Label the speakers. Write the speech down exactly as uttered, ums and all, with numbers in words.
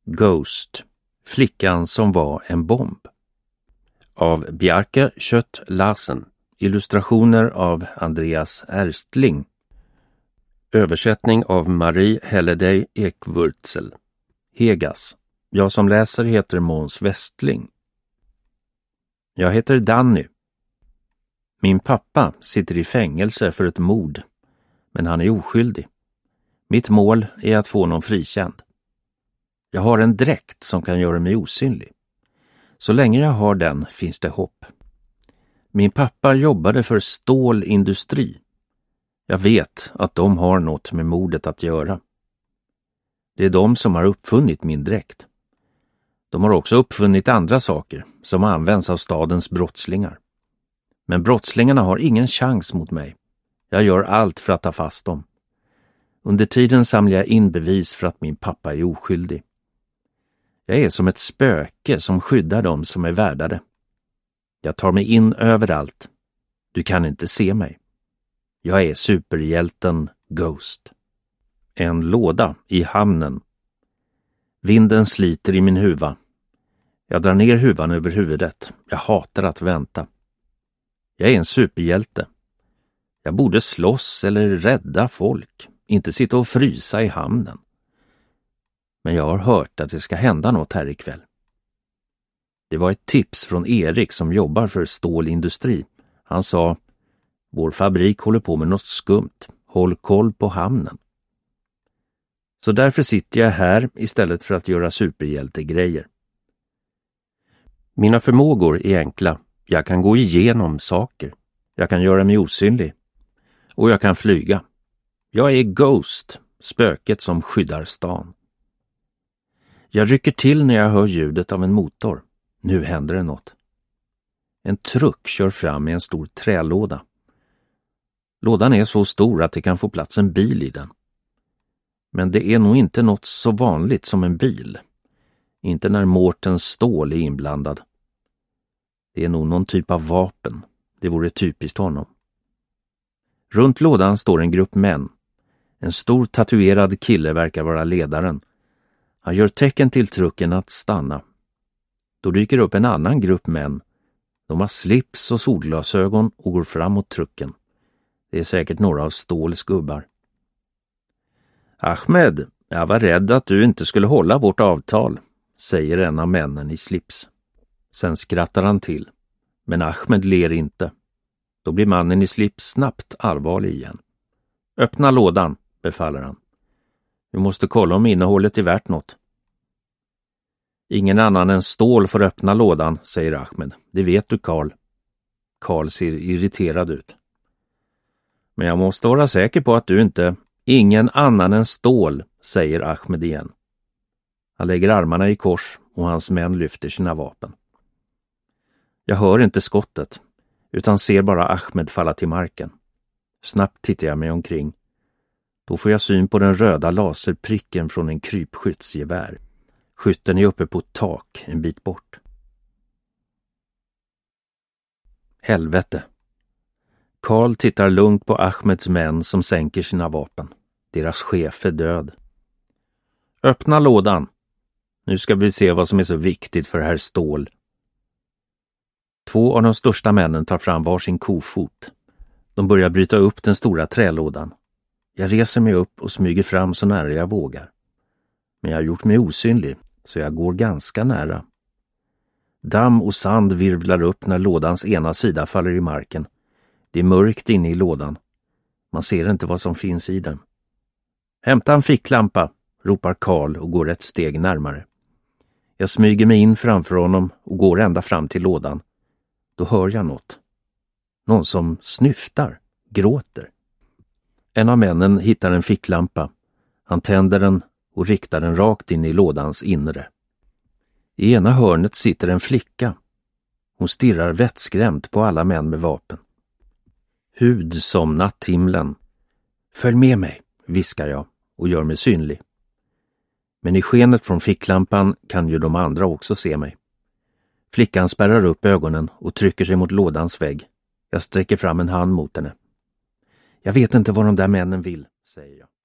Speaker 1: Ghost, flickan som var en bomb. Av Bjarke Kjøtt Larsen. Illustrationer av Andreas Erstling. Översättning av Marie Helleday Ekvurtzel. Hegas. Jag som läser heter Måns Westling. Jag heter Danny. Min pappa sitter i fängelse för ett mord, men han är oskyldig. Mitt mål är att få någon frikänd. Jag har en dräkt som kan göra mig osynlig. Så länge jag har den finns det hopp. Min pappa jobbade för stålindustri. Jag vet att de har något med mordet att göra. Det är de som har uppfunnit min dräkt. De har också uppfunnit andra saker som används av stadens brottslingar. Men brottslingarna har ingen chans mot mig. Jag gör allt för att ta fast dem. Under tiden samlar jag in bevis för att min pappa är oskyldig. Jag är som ett spöke som skyddar dem som är värdade. Jag tar mig in överallt. Du kan inte se mig. Jag är superhjälten Ghost. En låda i hamnen. Vinden sliter i min huva. Jag drar ner huvan över huvudet. Jag hatar att vänta. Jag är en superhjälte. Jag borde slåss eller rädda folk. Inte sitta och frysa i hamnen. Men jag har hört att det ska hända något här ikväll. Det var ett tips från Erik som jobbar för stålindustri. Han sa, vår fabrik håller på med något skumt. Håll koll på hamnen. Så därför sitter jag här istället för att göra superhjältegrejer. Mina förmågor är enkla. Jag kan gå igenom saker. Jag kan göra mig osynlig. Och jag kan flyga. Jag är Ghost, spöket som skyddar stan. Jag rycker till när jag hör ljudet av en motor. Nu händer det något. En truck kör fram med en stor trälåda. Lådan är så stor att det kan få plats en bil i den. Men det är nog inte något så vanligt som en bil. Inte när Mårten Stål är inblandad. Det är nog någon typ av vapen. Det vore typiskt honom. Runt lådan står en grupp män. En stor tatuerad kille verkar vara ledaren. Han gör tecken till trucken att stanna. Då dyker upp en annan grupp män. De har slips och solglasögon och går fram mot trucken. Det är säkert några av Ståls gubbar. Ahmed, jag var rädd att du inte skulle hålla vårt avtal, säger en av männen i slips. Sen skrattar han till. Men Ahmed ler inte. Då blir mannen i slips snabbt allvarlig igen. Öppna lådan, befaller han. Vi måste kolla om innehållet är värt något. Ingen annan än Stål får öppna lådan, säger Ahmed. Det vet du, Karl. Karl ser irriterad ut. Men jag måste vara säker på att du inte... Ingen annan än Stål, säger Ahmed igen. Han lägger armarna i kors och hans män lyfter sina vapen. Jag hör inte skottet, utan ser bara Ahmed falla till marken. Snabbt tittar jag mig omkring. Då får jag syn på den röda laserpricken från en krypskyttsgevär. Skytten är uppe på ett tak en bit bort. Helvete. Karl tittar lugnt på Ahmeds män som sänker sina vapen. Deras chef är död. Öppna lådan. Nu ska vi se vad som är så viktigt för herr Stål. Två av de största männen tar fram varsin kofot. De börjar bryta upp den stora trälådan. Jag reser mig upp och smyger fram så nära jag vågar. Men jag har gjort mig osynlig, så jag går ganska nära. Damm och sand virvlar upp när lådans ena sida faller i marken. Det är mörkt inne i lådan. Man ser inte vad som finns i den. Hämta en ficklampa, ropar Karl och går ett steg närmare. Jag smyger mig in framför honom och går ända fram till lådan. Då hör jag något. Någon som snyftar, gråter. En av männen hittar en ficklampa. Han tänder den och riktar den rakt in i lådans inre. I ena hörnet sitter en flicka. Hon stirrar vettskrämt på alla män med vapen. Hud som natthimlen. Följ med mig, viskar jag och gör mig synlig. Men i skenet från ficklampan kan ju de andra också se mig. Flickan spärrar upp ögonen och trycker sig mot lådans vägg. Jag sträcker fram en hand mot henne. Jag vet inte vad de där männen vill, säger jag.